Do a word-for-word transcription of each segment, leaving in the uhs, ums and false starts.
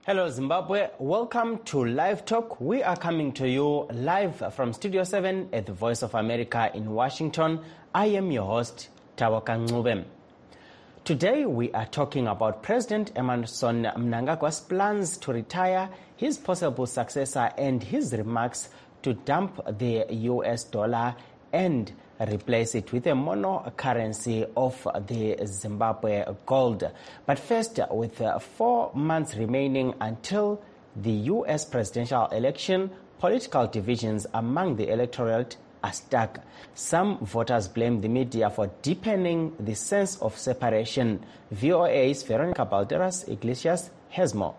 Hello Zimbabwe, welcome to Live Talk. We are coming to you live from Studio seven at the Voice of America in Washington. I am your host, Tawaka Ncube. Today we are talking about President Emmerson Mnangagwa's plans to retire, his possible successor, and his remarks to dump the U S dollar and replace it with a mono currency of the Zimbabwe gold. But first, with uh, four months remaining until the U S presidential election, political divisions among the electorate are stuck. Some voters blame the media for deepening the sense of separation. V O A's Veronica Balderas Iglesias has more.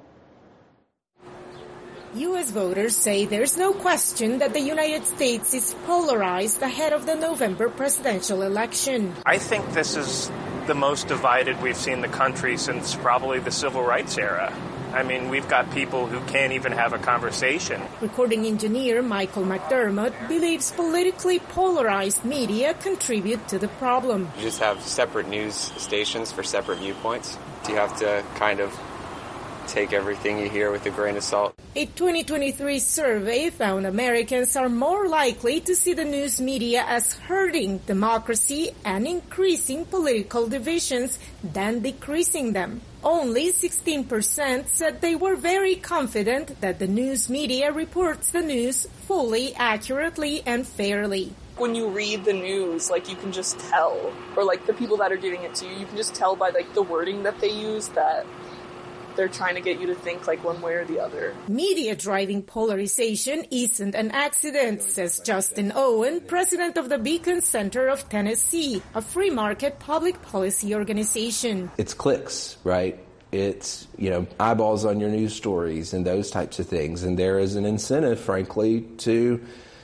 U S voters say there's no question that the United States is polarized ahead of the November presidential election. I think this is the most divided we've seen the country since probably the civil rights era. I mean, we've got people who can't even have a conversation. Recording engineer Michael McDermott believes politically polarized media contribute to the problem. You just have separate news stations for separate viewpoints. You have to kind of take everything you hear with a grain of salt. A twenty twenty-three survey found Americans are more likely to see the news media as hurting democracy and increasing political divisions than decreasing them. Only sixteen percent said they were very confident that the news media reports the news fully, accurately, and fairly. When you read the news, like, you can just tell, or like the people that are giving it to you, you can just tell by like the wording that they use that they're trying to get you to think like one way or the other. Media driving polarization isn't an accident, says Justin Owen, president of the Beacon Center of Tennessee, a free market public policy organization. It's clicks, right? It's, you know, eyeballs on your news stories and those types of things. And there is an incentive, frankly, to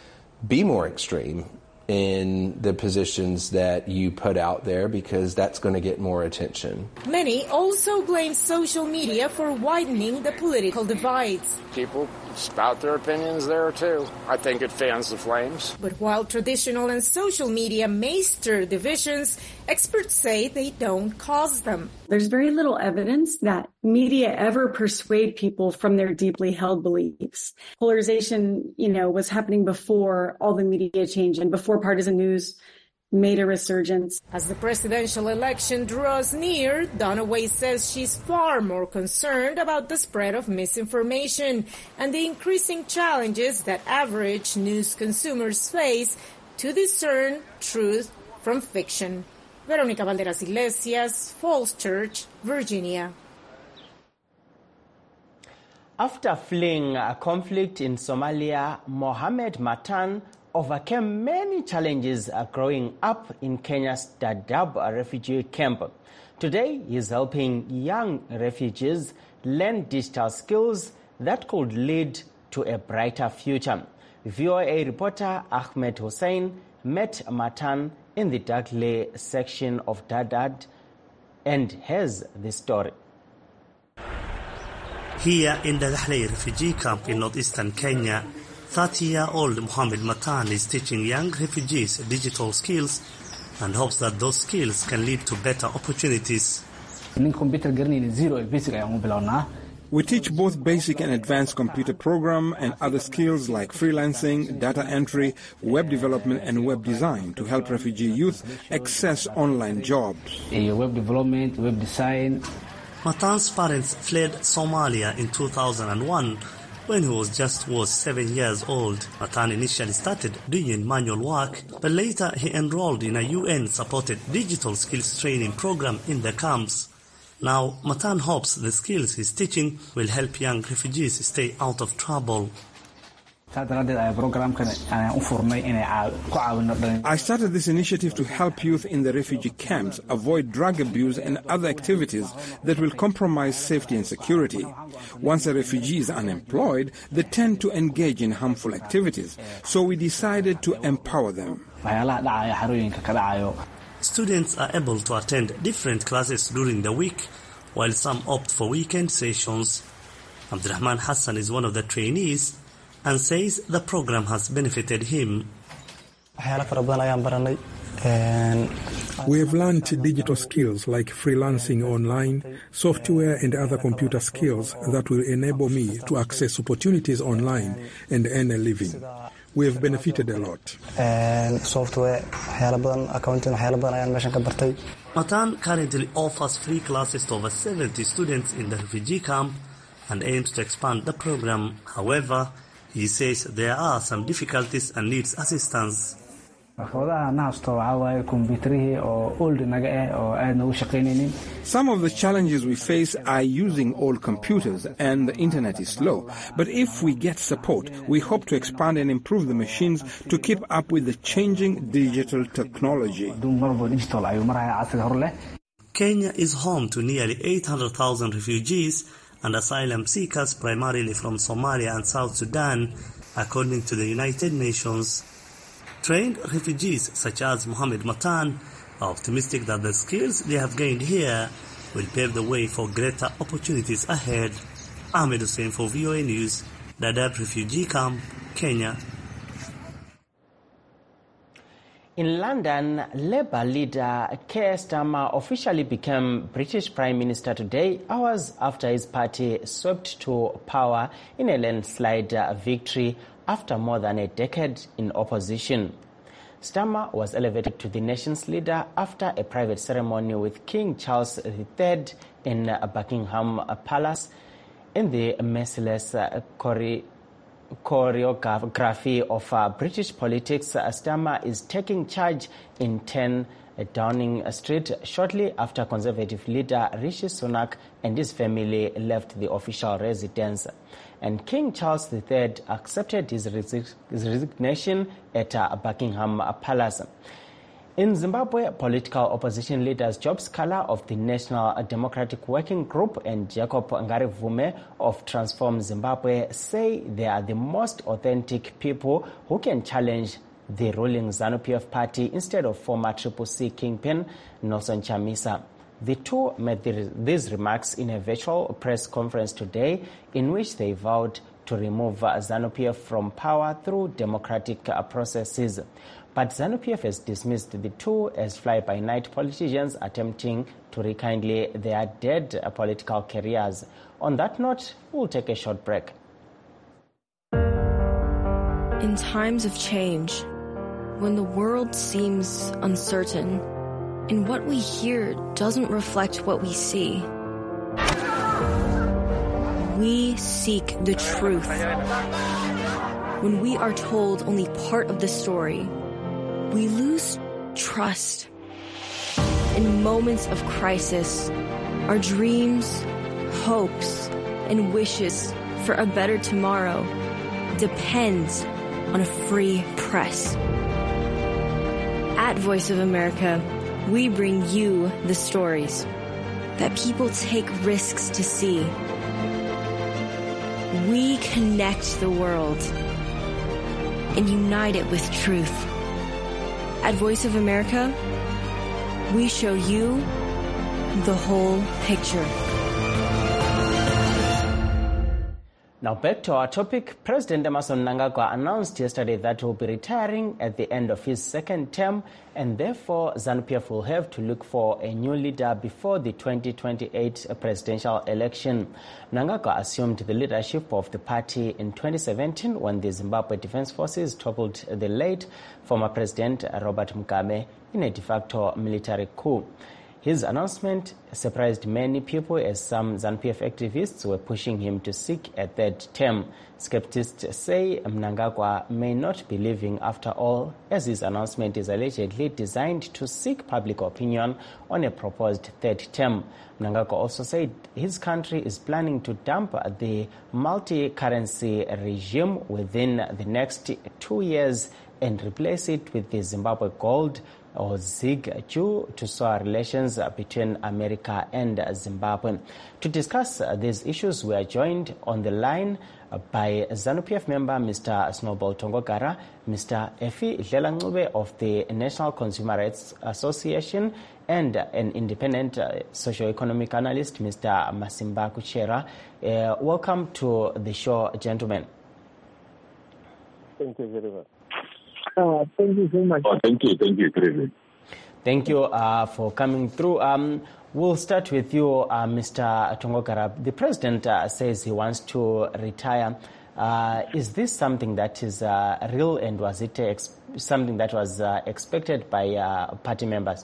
be more extreme in the positions that you put out there because that's going to get more attention. Many also blame social media for widening the political divides. People spout their opinions there too. I think it fans the flames. But while traditional and social media may stir divisions, experts say they don't cause them. There's very little evidence that media ever persuade people from their deeply held beliefs. Polarization, you know, was happening before all the media change and before partisan news made a resurgence. As the presidential election draws near, Dunaway says she's far more concerned about the spread of misinformation and the increasing challenges that average news consumers face to discern truth from fiction. Veronica Balderas Iglesias, Falls Church, Virginia. After fleeing a conflict in Somalia, Mohamed Matan overcame many challenges growing up in Kenya's Dadaab refugee camp. Today, he is helping young refugees learn digital skills that could lead to a brighter future. V O A reporter Ahmed Hussein met Matan in the Dagley section of Dadaab and has the story. Here in the Dagley refugee camp in northeastern Kenya, thirty-year-old Mohamed Matan is teaching young refugees digital skills and hopes that those skills can lead to better opportunities. We teach both basic and advanced computer program and other skills like freelancing, data entry, web development and web design to help refugee youth access online jobs. Web development, web design. Matan's parents fled Somalia in two thousand one when he was just was seven years old. Matan initially started doing manual work, but later he enrolled in a U N-supported digital skills training program in the camps. Now, Matan hopes the skills he's teaching will help young refugees stay out of trouble. I started this initiative to help youth in the refugee camps avoid drug abuse and other activities that will compromise safety and security. Once a refugee is unemployed, they tend to engage in harmful activities, so we decided to empower them. Students are able to attend different classes during the week, while some opt for weekend sessions. Abdurrahman Hassan is one of the trainees and says the program has benefited him. We have learned digital skills like freelancing online, software and other computer skills that will enable me to access opportunities online and earn a living. We have benefited a lot. Matan currently offers free classes to over seventy students in the refugee camp and aims to expand the program. However, he says there are some difficulties and needs assistance. Some of the challenges we face are using old computers and the internet is slow. But if we get support, we hope to expand and improve the machines to keep up with the changing digital technology. Kenya is home to nearly eight hundred thousand refugees and asylum seekers primarily from Somalia and South Sudan, according to the United Nations. Trained refugees such as Mohammed Matan are optimistic that the skills they have gained here will pave the way for greater opportunities ahead. Ahmed Hussein for V O A News, Dadaab Refugee Camp, Kenya. In London, Labour leader Keir Starmer officially became British Prime Minister today, hours after his party swept to power in a landslide victory after more than a decade in opposition. Starmer was elevated to the nation's leader after a private ceremony with King Charles the Third in Buckingham Palace. In the merciless chore- choreography of uh, British politics, uh, Starmer is taking charge in ten Downing Street shortly after Conservative leader Rishi Sunak and his family left the official residence. And King Charles the Third accepted his, resi- his resignation at uh, Buckingham Palace. In Zimbabwe, political opposition leaders Job Scala of the National Democratic Working Group and Jacob Ngarivume of Transform Zimbabwe say they are the most authentic people who can challenge the ruling ZANU P F party instead of former Triple C kingpin Nelson Chamisa. The two made the, these remarks in a virtual press conference today in which they vowed to remove ZANU P F from power through democratic processes. But ZANU P F has dismissed the two as fly-by-night politicians attempting to rekindle their dead political careers. On that note, we'll take a short break. In times of change, when the world seems uncertain, and what we hear doesn't reflect what we see, we seek the truth. When we are told only part of the story, we lose trust. In moments of crisis, our dreams, hopes, and wishes for a better tomorrow depends on a free press. At Voice of America, we bring you the stories that people take risks to see. We connect the world and unite it with truth. At Voice of America, we show you the whole picture. Now back to our topic. President Emmerson Mnangagwa announced yesterday that he will be retiring at the end of his second term, and therefore ZANU P F will have to look for a new leader before the twenty twenty-eight presidential election. Mnangagwa assumed the leadership of the party in twenty seventeen when the Zimbabwe Defense Forces toppled the late former President Robert Mugabe in a de facto military coup. His announcement surprised many people as some ZANU P F activists were pushing him to seek a third term. Skeptics say Mnangagwa may not be leaving after all, as his announcement is allegedly designed to seek public opinion on a proposed third term. Mnangagwa also said his country is planning to dump the multi-currency regime within the next two years and replace it with the Zimbabwe gold or ZiG due to sour relations between America and Zimbabwe. To discuss these issues, we are joined on the line by ZANU P F member Mister Snowball Tongogara, Mister Effie Dlelangube of the National Consumer Rights Association, and an independent uh, socio-economic analyst, Mister Masimba Kuchera. Uh, welcome to the show, gentlemen. Thank you very much. Uh, thank you so much. Oh, thank you, thank you, President. Thank you uh, for coming through. Um, we'll start with you, uh, Mister Tongogara. The president uh, says he wants to retire. Uh, is this something that is uh, real, and was it ex- something that was uh, expected by uh, party members?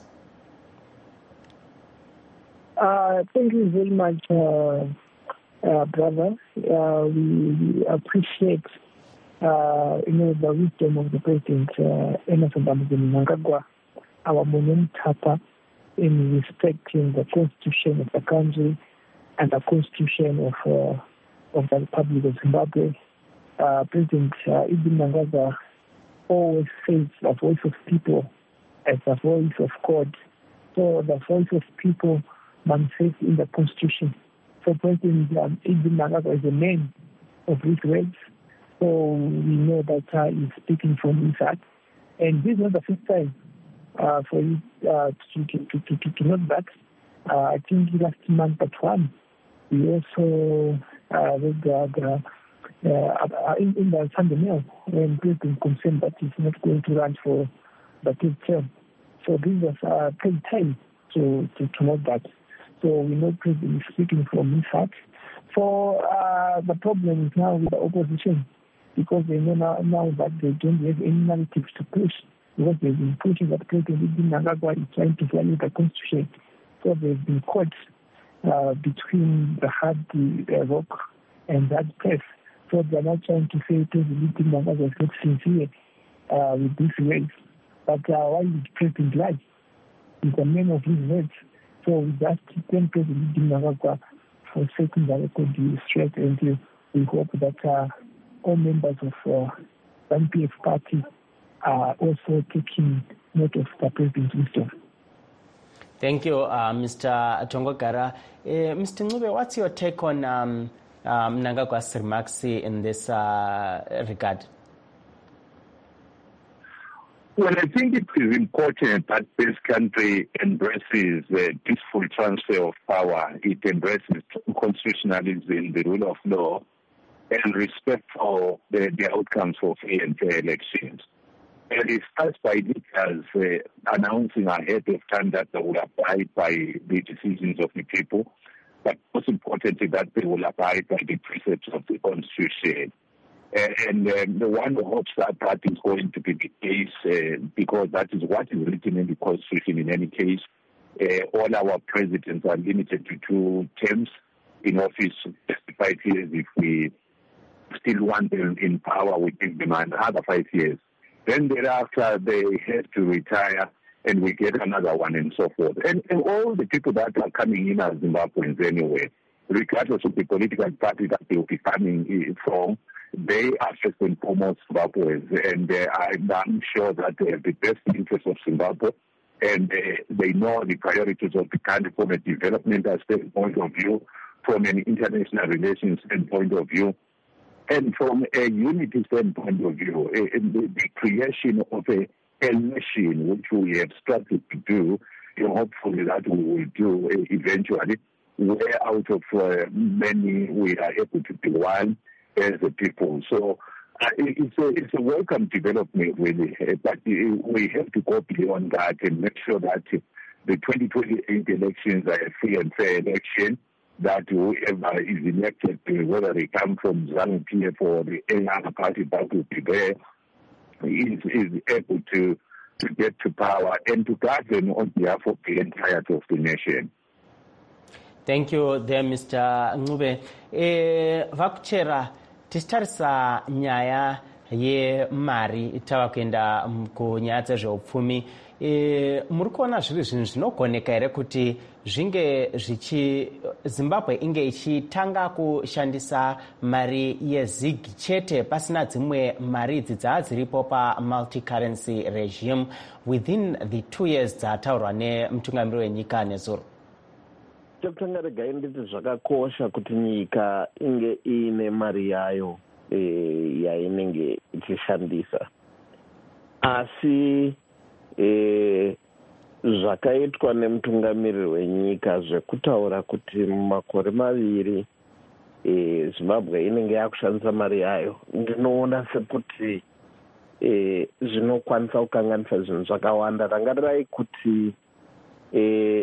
Uh, thank you very much, uh, uh, brother. Uh, we, we appreciate uh, you know, the wisdom of the president, uh, Emmerson Mnangagwa, our Monon Tapa, in respecting the constitution of the country and the constitution of uh, of the Republic of Zimbabwe. Uh, President uh, Ibn Mnangagwa always says the voice of people as the voice of God. So the voice of people manifests in the constitution. So President um, Ibn Mnangagwa is the man of his words. So we know that uh, he's speaking from his heart. And this is not the first time uh, for you uh, to, to, to, to, to note that. Uh, I think last month at one, we also uh, read the, the uh, in, in the Sunday Mail when President confirmed that he's not going to run for the third term. So this was a great time to, to, to note that. So we know President is speaking from his heart. So uh, the problem is now with the opposition, because they know now, now that they don't have any narratives to push, because they've been pushing that President Ibn Mnangagwa is trying to violate the constitution. So they've been caught uh, between the hard uh, rock and that press. So they're not trying to say President Ibn Mnangagwa is not sincere uh, with these words. But uh, why is President lie? He's the man of his words. So we just thank President Ibn Mnangagwa for setting the record straight, and uh, we hope that uh, all members of uh, the N P F party are also taking note of the President's wisdom. Thank you, uh, Mister Tongogara. Uh, Mister Ncube, what's your take on um, um, Mnangagwa's remarks in this uh, regard? Well, I think it is important that this country embraces the peaceful transfer of power. It embraces constitutionalism, the rule of law, and respect for the, the outcomes of free and fair elections. And it starts by leaders uh, announcing ahead of time that they will abide by the decisions of the people, but most importantly that they will abide by the precepts of the Constitution. And um, the one who hopes that that is going to be the case, uh, because that is what is written in the Constitution in any case. Uh, all our presidents are limited to two terms in office, five years. If we still want them in power, we give them another five years. Then thereafter, they have to retire, and we get another one, and so forth. And, and all the people that are coming in as Zimbabweans anyway, regardless of the political party that they will be coming from, they are first and foremost Zimbabweans, and uh, I'm sure that they have the best interests of Zimbabwe, and uh, they know the priorities of the country from a developmental standpoint of view, from an international relations standpoint of view, and from a unity standpoint of view. Uh, the, the creation of a, a nation, which we have started to do, you know, hopefully that we will do uh, eventually, where out of uh, many we are able to be one as a people. So uh, it's, a, it's a welcome development, really. Uh, but uh, we have to go beyond that and make sure that uh, the twenty twenty-eight elections are a free and fair election, that whoever is elected, uh, whether they come from ZANU-P F or the any other party that will be there, is, is able to, to get to power and to govern on behalf of the entirety of the nation. Thank you there, Mister Ncube. E, vakuchera tichitarisa nyaya yemari tava kuenda kunyaya dzezveupfumi. E, muri kuona zviri zvinhu zvinogoneka here kuti zvinge zvichi Zimbabwe inge ichitanga kushandisa mari yezigi chete pasina dzimwe mari idzi dzava dziripo pa-multi-currency regime within the two years dzataurwa nemutungamiri wenyika nezuro? Chekutanga regai nditi zvakakosha kuti nyika inge ine mari yayo e, yainenge ichishandisa, asi e, zvakaitwa nemutungamiriri wenyika zvekutaura kuti mumakore maviri e, Zimbabwe inenge yakushandisa mari yayo, ndinoona sekuti e, zvinokwanisa kukanganisa zvinhu zvakawanda. Rangarirai kuti e,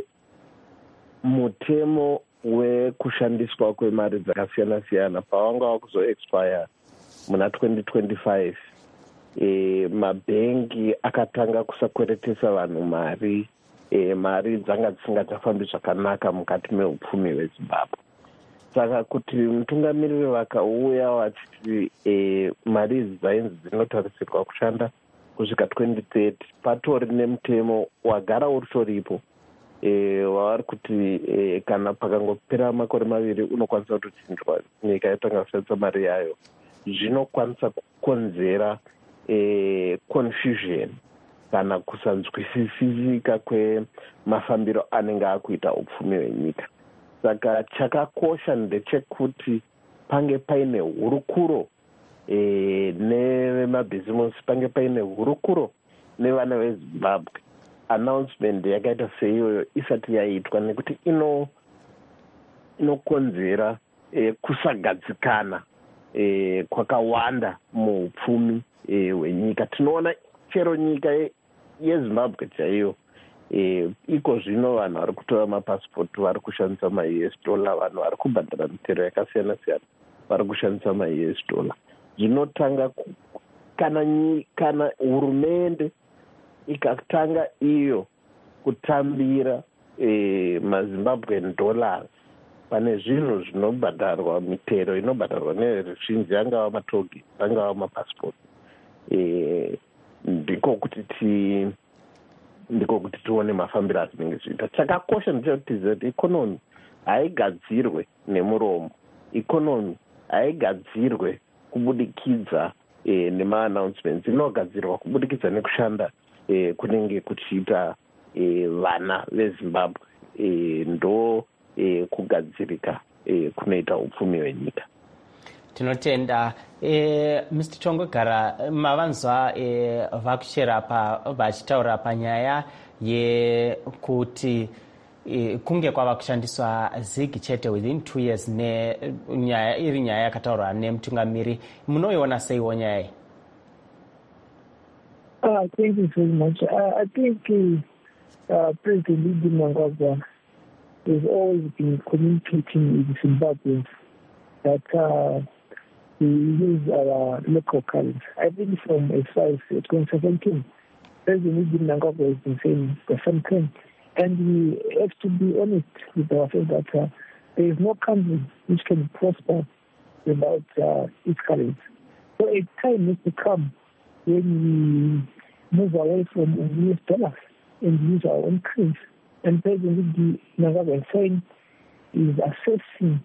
mutemo wekushandiswa kwemari dzakasiyana siyana pawanga wakuzoexpire muna twenty twenty-five, e, mabhengi akatanga kusakweretesa vanhu mari, e, mari dzanga dzisingachafambi zvakanaka mukati meupfumi hwezimbabwe. Saka kuti mutungamiriri vakauya vachiti e, mari idzi dzainzi dzinotarisirwa kushanda kusvika twenty thirty, patori nemutemo wagara uritoripo e, wavari kuti e, kana pakangopera makore maviri unokwanisa kutochinjwa nyika yatanga kushandisa mari yayo. Zvinokwanisa kukonzera e, confusion kana kusanzwisisika kwemafambiro anenge akuita upfumi hwenyika. Saka chakakosha ndechekuti pange paine hurukuro e, nevemabhizimusi, pange paine hurukuro nevana vezimbabwe. Announcement yakaita seiyoyo isati yaitwa, nekuti ino inokonzera e, kusagadzikana e, kwakawanda muupfumi hwenyika. E, tinoona chero nyika yezimbabwe chaiyo e, iko zvino vanhu vari kutora mapasipoti vari kushandisa ma-U S dollar, vanhu vari kubhadhara mitero yakasiyana siyana vari kushandisa ma-U S dollar. Zvinotanga kana kana hurumende ikatanga iyo kutambira e, mazimbabwean dollars, pane zvinhu zvinobhadharwa, mitero inobhadharwa neruzhinji, angava matogi, angava mapasipoti. E, ndiko kuti ti ndiko kuti tione mafambiro azvinenge zviita. Chakakosha ndechekuti kuti ikonomi haigadzirwe nemuromo, ikonomi haigadzirwe kubudikidza e, nema-announcements, inogadzirwa kubudikidza nekushanda e, kunenge kuchiita e, vana vezimbabwe. E, ndo e, kugadzirika e, kunoita upfumi hwenyika. Tinotenda. E, Mister Tongogara, mavanzwa e, vakuchera pa vachitaura panyaya yekuti e, kunge kwava kushandiswa zigi chete within two years ne nyaya iri nyaya yakataurwa nemutungamiri. Munoiona seiwo nyaya iyi? Uh, thank you very much. Uh, I think uh, President Lee Mnangagwa has always been communicating with Zimbabweans that uh, we use our local currency. I think from as far as twenty seventeen, President Lee Mnangagwa has been saying the same thing. And we have to be honest with ourselves that uh, there is no country which can prosper without uh, its currency. So a time needs to come when we move away from U S dollars and use our own currency. And President Mnangagwa is saying is assessing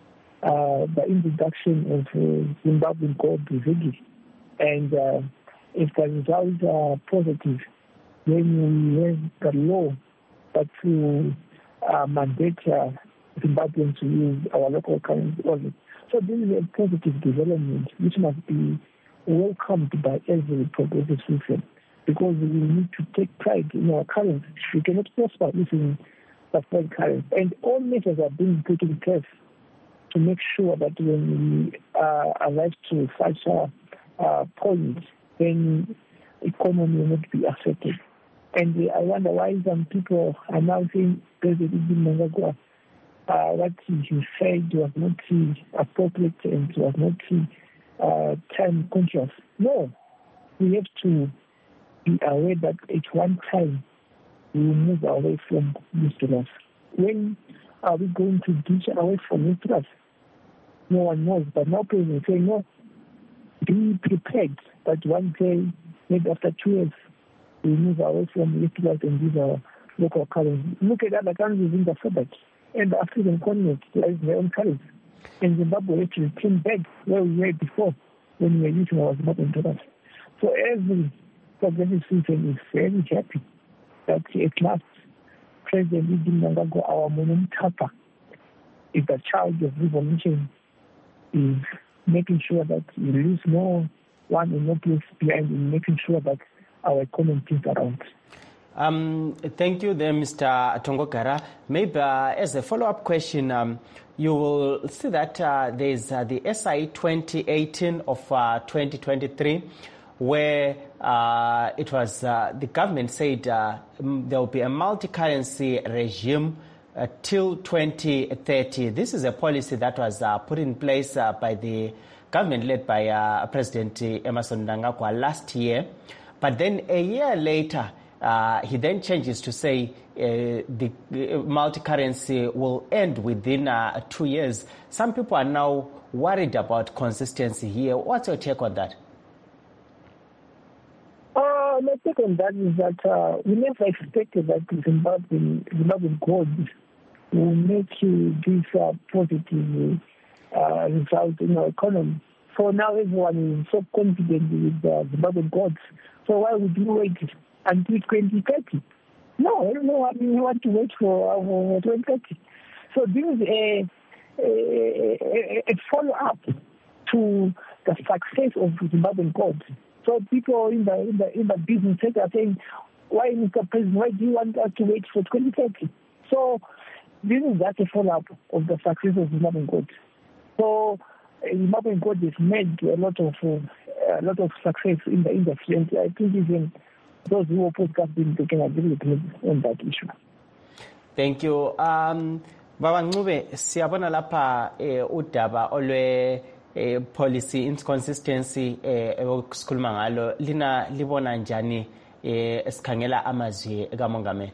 uh, the introduction of uh, Zimbabwean gold ziggy. And uh, if the results are positive, then we have the law that to uh, mandate uh, Zimbabweans to use our local currency only. So this is a positive development which must be welcomed by every progressive citizen, because we need to take pride in our currency. We cannot prosper using the foreign currency. And all measures are being put in place to make sure that when we uh, arrive to such a uh, point, then economy will not be affected. And uh, I wonder why some people are now saying President Mnangagwa, uh, what he said was not uh, appropriate and was not uh, time conscious. No, we have to be aware that at one time we will move away from these dollars. When are we going to ditch away from these dollars? No one knows. But now President is saying, no, be prepared that one day, maybe after two years, we move away from these dollars and use our local currency. Look at other countries in the SADC and the African continent, there is their own currency. And Zimbabwe has to return back where we were before when we were using our Zimbabwean dollars. So every progressive citizen is very happy that at last President Lee Mnangagwa, our Monum Tapa, is the child of revolution, is making sure that we lose no one and no place behind, in making sure that our economy is around. Um, thank you there, Mister Tongogara. Maybe uh, as a follow-up question, um, you will see that uh, there's uh, the S I twenty eighteen of uh, twenty twenty-three, where uh, it was uh, the government said uh, there will be a multi-currency regime uh, till twenty thirty. This is a policy that was uh, put in place uh, by the government led by uh, President Emmerson Mnangagwa last year. But then a year later, uh, he then changes to say uh, the uh, multi-currency will end within uh, two years. Some people are now worried about consistency here. What's your take on that? Uh, my take on that is that uh, we never expected that Zimbabwean, Zimbabwean gold will make uh, this uh, positive uh, result in our economy. So now everyone is so confident with uh, Zimbabwean gold. So why would you wait until twenty thirty? No, I don't know. I mean, we want to wait for, uh, for twenty thirty. So this is a, a, a, a follow-up to the success of Zimbabwean gold. So people in the in the in the business sector are saying, "Why, Mister President? Why do you want us to wait for twenty thirty?" So this is just a follow-up of the success of Zimbabwean gold. So Zimbabwean gold has made a lot of uh, a lot of success in the industry, and I think even those who oppose government they can agree with me on that issue. Thank you. Um, Baba Ncube, siyabona lapha udaba olwe eh, policy inconsistency esikhuluma ngalo lina libona njani esikhangela amazwi kaMongameli?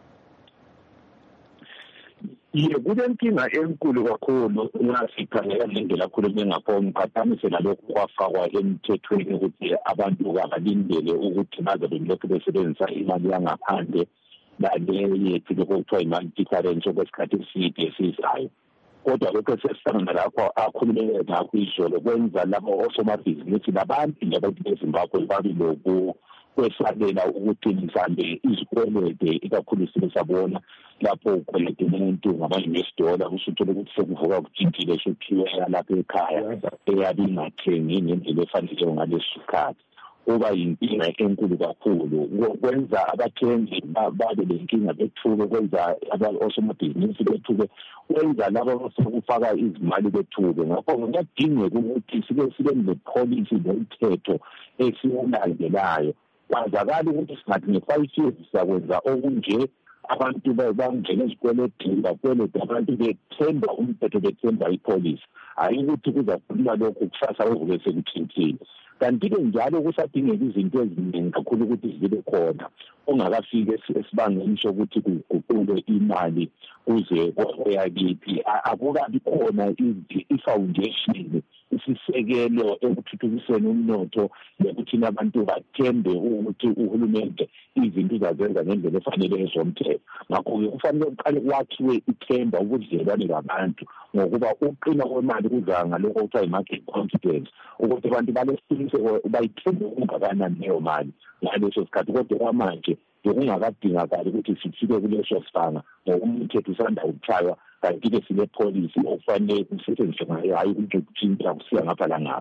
Ye kulenkinga enkulu kakhulu ngasikhangela ngendlela akhulume ngakho ngiqhathanise nalokhu kwafakwa emthethweni ukuthi abantu kabalindele ukuthi baze belokhu besebenzisa imali yangaphandle lale yethu lokuthiwa i-multi-currency okwesikhathi eside esizayo. Kodwa lokho sesihlangana lapho akhulume ngakho izolo kwenza labo osomabhizinisi labantu labantu beZimbabwe babe loku kwesabela ukuthi mhlambe izikwelede ikakhulu sibona lapho ukwelede umuntu ngama-investor usuthola ukuthi sekuvuka kujintile sokhiwe lapha ekhaya eyabe ingathengi ngendlela efanele ngaleso sikhathi. Kuba yinkinga enkulu kakhulu kwenza abathengi babe lenkinga bethuke, kwenza osomabhizinisi bethuke, kwenza laba abafaka izimali bethuke. Ngakho kuyadingeka ukuthi sibe sibe nepolicy nomthetho esiwulandelayo. Kwazakala ukuthi singathi nge-five years sakwenza okunje abantu bangena ezikweletini bakweleta abantu bethemba umthetho bethemba ipolicy. Hayi ukuthi kuzakhuluma lokhu kusasa kuvuke sekuthintile. Kanti-ke njalo kusadingeka izinto eziningi kakhulu ukuthi zibe khona ungakafiki esibangeni sokuthi kuguqulwe imali kuze kwayakithi. Akukabi khona i-foundation isisekelo ekuthuthukiseni umnotho nokuthi abantu bathembe ukuthi uhulumende izinto uzazenza ngendlela efanele ezomthetho. Ngakho-ke kufanele kuqale kwakhiwe ithemba ubudlelwane babantu ngokuba uqina kwemali kuza ngalokho okuthiwa i-market confidence ukuthi abantu balesiqiniseko bayithembe okungakanani leyo mali ngaleso sikhathi. Kodwa kwamanje bekungakadingakali ukuthi sifike kuleso sibanga ngoba umthetho usanda ukuchaywa, kanti-ke sine-policy okufanele kusetshenziswe ngayo, hayi ukuthi kuthinta kusiya ngapha langapha.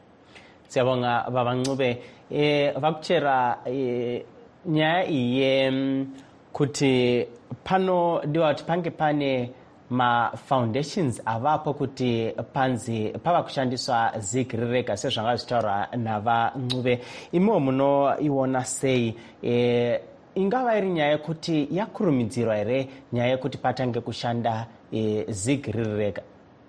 Siyabonga Baba Ncube. Eh vakutshera eh nyaya iye kuti pano ndiwati pange pane ma-foundations avapo kuti panzi pava kushandiswa zigirireka sezvangazvitaura nava Ncube. Imo muno iwona sei eh ingava iri nyaya yekuti yakurumidzirwa here nyaya yekuti patange kushanda e, zigirireka?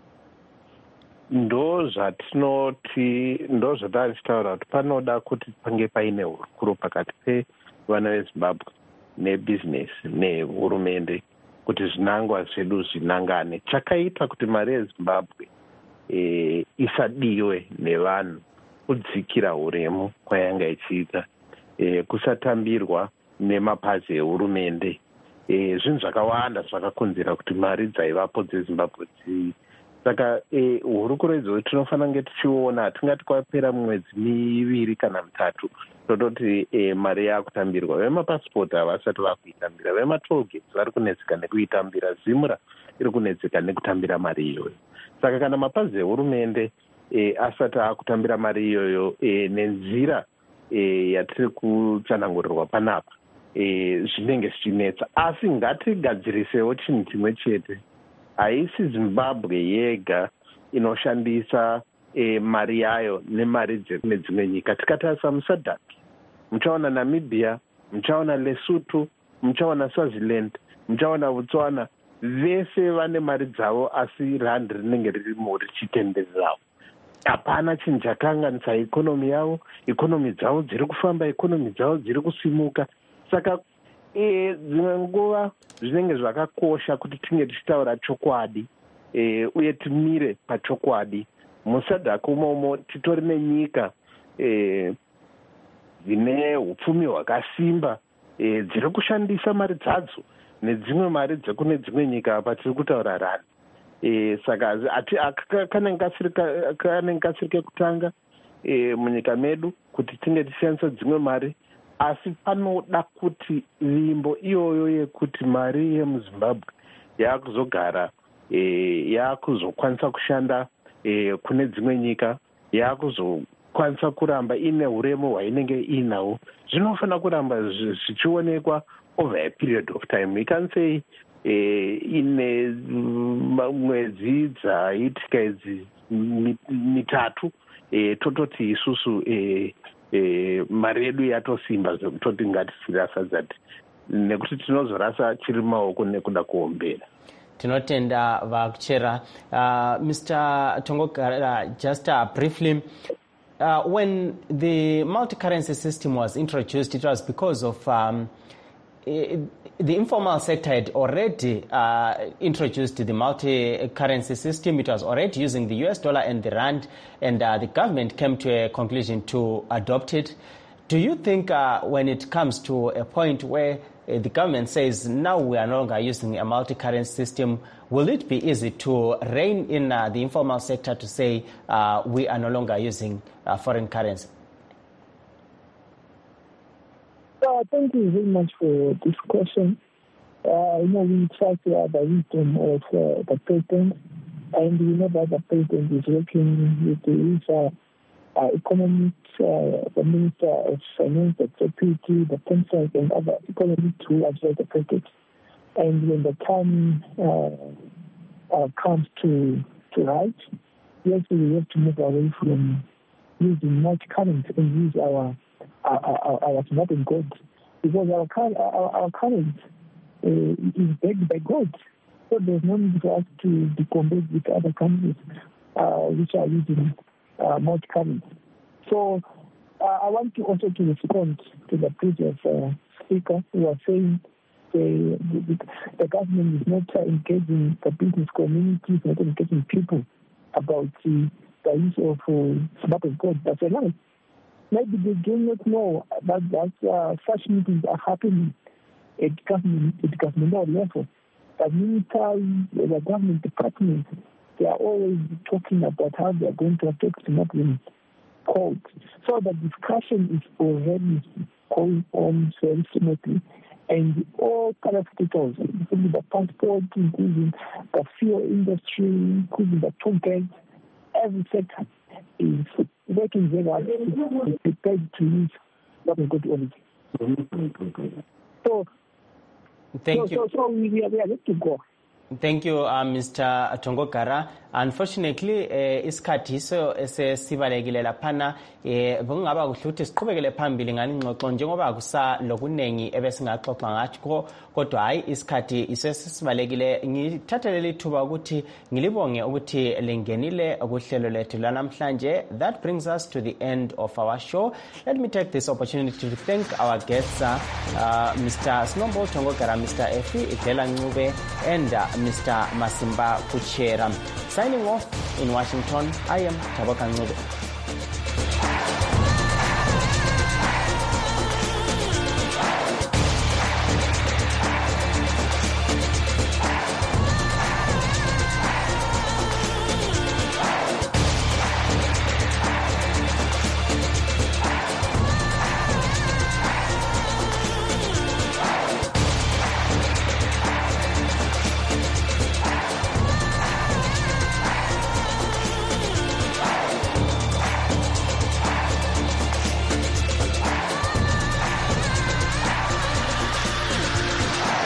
Ndo zvatinoti ndo zvatachitaura kuti panoda kuti pange paine hurukuro pakati pevana veZimbabwe nebhizinesi nehurumende kuti zvinangwa zvedu zvinangane. Chakaita kuti mari yeZimbabwe e, isadiwe nevanhu kudzikira uremu kwayanga ichiita, e, kusatambirwa nemapazi ehurumende. E, zvinhu zvakawanda zvakakonzera kuti mari dzaivapo dzeZimbabwe dzi saka e, hurukuro idzo tinofanira kunge tichiona. Hatingati kwapera mwedzi miviri kana mitatu tototi e, mari yakutambirwa. Vemapasipoti havasati vakuitambira, vematolgates vari kunetseka nekuitambira, Zimra iri kunetseka nekutambira mari iyoyo. Saka kana mapazi ehurumende e, asati akutambira mari iyoyo e, nenzira e, yatiri kutsanangurirwa panapa e, zvinenge zvichinetsa. Asi ngatigadzirisewo chinhu chimwe chete. Haisi Zimbabwe yega inoshandisa e, mari yayo nemari dzekune dzimwe nyika. Tikatarisa musadhak muchaona Namibia, muchaona Lesotho, muchaona Swaziland, muchaona Botswana, vese vane mari dzavo asi rand rinenge ririmo richitendererawo. Hapana chinhu chakakanganisa ikonomi yavo, ikonomi dzavo dziri kufamba, ikonomi dzavo dziri kusimuka. Saka e, dzimwe nguva zvinenge zvakakosha kuti tinge tichitaura chokwadi e, uye timire pachokwadi. Musadhak umomo titori nenyika e, dzine upfumi hwakasimba e, dziri kushandisa mari dzadzo nedzimwe mari dzekune dzimwe nyika patiri kutaura rani. E, saka kanenge kasiri kutanga e, munyika medu kuti tinge tishandisa dzimwe mari, asi panoda kuti vimbo iyoyo yekuti mari yemuZimbabwe yaakuzogara e, yaakuzokwanisa kushanda e, kune dzimwe nyika, yaakuzokwanisa kuramba ine uremu hwainenge inahwo, zvinofanira kuramba zvichionekwa over a period of time. We can say eh, ine mwedzi dzaitika idzi mitatu eh, tototi isusu eh, eh, mari yedu yatosimba zvekutoti ngatisirasa dzati nekuti tinozorasa chiri maoko nekuda kuombera. Tinotenda vakuchera. Uh, Mister Tongogara, just uh, briefly, uh, when the multi-currency system was introduced, it was because of um, the informal sector had already uh, introduced the multi-currency system. It was already using the U S dollar and the rand, and uh, the government came to a conclusion to adopt it. Do you think uh, when it comes to a point where uh, the government says now we are no longer using a multi-currency system, will it be easy to rein in uh, the informal sector to say uh, we are no longer using uh, foreign currency? Uh, thank you very much for this question. Uh, you know, we try to have the wisdom of uh, the president, and we know that the president is working with the uh, uh, economics, uh, the minister of finance, the deputy, the pensions, and other economists who advise the president. And when the time uh, uh, comes to to write, yes, we have to move away from using multi-currency and use our our, our, our Zimbabwean gold, because our our, our currency uh, is backed by gold. So there's no need for us to be compared with other countries uh, which are using uh, multi-currency. So uh, I want to also to respond to the previous uh, speaker who was saying the, the, the government is not uh, engaging the business community, not engaging people about the, the use of uh, Zimbabwean gold. That's a lie. Maybe they do not know that, that uh, such meetings are happening at government, at governmental level. The military, the government departments, they are always talking about how they are going to attack Zimbabwean codes. So the discussion is already going on very smoothly. And all parastatals, including the transport, including the fuel industry, including the toll gates, every sector is working very hard to be prepared to use what is good origin. So, Thank so, you. So, so we are ready to go. Thank you, uh, Mister Tongogara. Unfortunately, uh, isikhathi iso esesibalekile laphana eh bengaba kuhle ukuthi siqhubekele phambili ngani ngxoxo njengoba kusa lokunengi ebesingaxoxa ngathi kodwa hayi isikhathi isesibalekile. Ngithathe leli thuba ukuthi ngilibonge ukuthi lengenile kuhlelo lethu lanamhlanje. That brings us to the end of our show. Let me take this opportunity to thank our guests, uh, uh, Mister Snombo Tongogara, Mister Efi Idlela Ncube, and uh, Mister Masimba Kuchera. Signing off in Washington, I am Taboka Ncube.